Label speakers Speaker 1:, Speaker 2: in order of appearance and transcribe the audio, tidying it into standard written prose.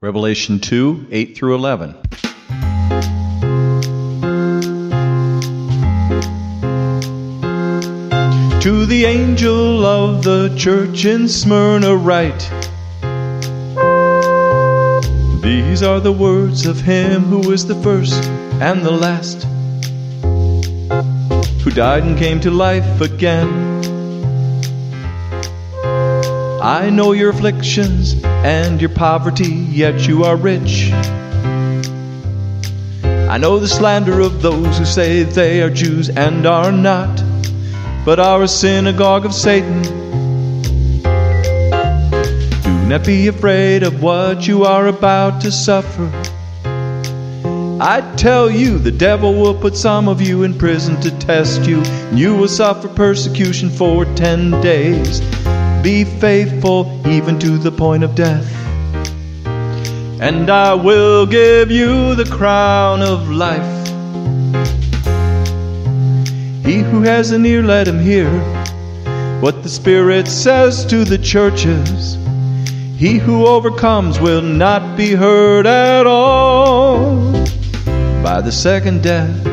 Speaker 1: Revelation 2, 8 through 11. To the angel of the church in Smyrna write, these are the words of him who is the first and the last, who died and came to life again. I know your afflictions and your poverty, yet you are rich. I know the slander of those who say they are Jews and are not, but are a synagogue of Satan. Do not be afraid of what you are about to suffer. I tell you, the devil will put some of you in prison to test you. You will suffer persecution for 10 days. Be faithful even to the point of death, and I will give you the crown of life. He who has an ear, let him hear what the Spirit says to the churches. He who overcomes will not be hurt at all by the second death.